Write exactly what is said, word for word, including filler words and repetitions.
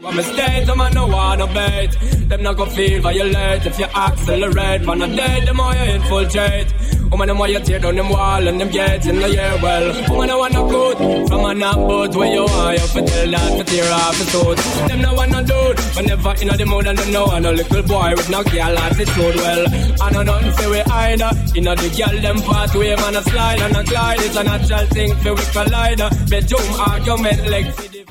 I'm a state, them I no wanna bait. Them not go feel violate if you accelerate. On a day, them more you infiltrate. Woman, them why you tear down them wall and them gates in the year. Well, woman, I wanna good from a knock boat where you are. You for tell that to tear off the suit. Them no wanna dude, but never in the mood and them no want a little boy with no girl attitude. Well, I know nothing say we either. You know the girl them pathway, man a slide and a glide. It's a natural thing for we collide. Bedroom argument like